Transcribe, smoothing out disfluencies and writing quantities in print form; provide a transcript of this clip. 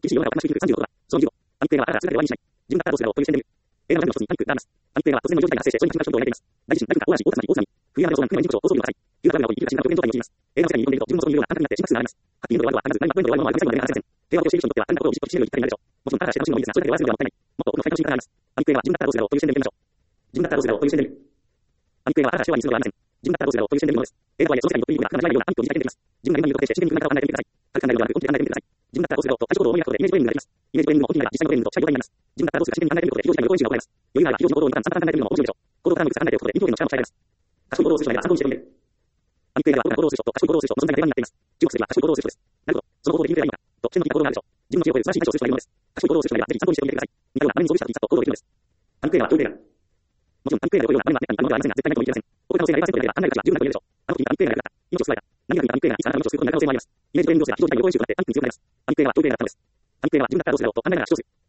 厳しい世の中を話しにくく36度だ。その2号。アンペーラはあらすべて終わりにしない。自分がターボをするという視点で見る。映画のジャンルの一つにパニックがあります。アンペーラは突然の状態が発生して、それに感じた人を描いています。大地震、大噴火、大嵐、大津波、大津波。冬山の遭難、雲の日常、高速度が高い。夕方が起き、新型病原状態に陥ります。映画の世界に挑んでいると、自分もそういうような感覚になって、心拍数が上がります。ハッピーエンドで終わるのは必ず何がポイントで終わるのは最後まで話せません。平和をしている人にとっては、あんなことをじっとしているより一回になるでしょう。もちろん、ただして楽しむのもいいですが、それだけで終わらせるのではもったいない。もっとこの深い楽しみ方があります。アンペーラは自分がターボをするだろうという視点で見ましょう。自分がターボをするだろうという視点で見る。アンペーラはただして終わりにするのではありません。自分がターボをするだろうという視点で見るのです。映画はその世界にとっていいことが必ずないようなアンプを自体で見ます。自分が今見ることでして自然に考えてみてください。軽く考えるのではなく、本気で考えてみてください。自分がターボをするだろうと、最初行動を思い描くことでイメージトレーニングができます。イメージトレーニングも本気になれば実際のトレーニングと近い状態になります。自分がターボをするかしてみに考えてみることで、非常時間の予行演習が起こります。余裕があれば非常時の行動に参加考えてみるのも面白いでしょう。行動を考えてみることで、インプレの力を鍛えられます。賢い行動をする人がいれば参考にしてみる。アンペーラは僕が行動をする人と賢い行動をする人の存在が定番になっています。注目すべきは賢い行動をする人です。なるほど。その行動でインプレがいいのか。と、視点の的な行動があるでしょう。自分の知を超える素晴らしい対処をする人がいるのです。賢い行動をする人がいれば、ぜひ参考にしてみてください。似たような、あまりに装備した時にさっと行動できるのです。アンペーラはどういう例がもちろん、アンペーラで起こるような場面があっても今のではありませんが、絶対ないとも言い切れません。起こる可能性が 0% であれば、考える価値が十分だと言えるでしょう。あの時にアンペーラが役立った。命を救われた。何かにアンペーラがいつあなたの命を救うことになる可能性もあります。イメージトレーニング同士が非常時間の予行演習となって、パニックに強くなります。アンペーラはどういう例がアンペーラは自分がターボをするだろうと考えながら主張する。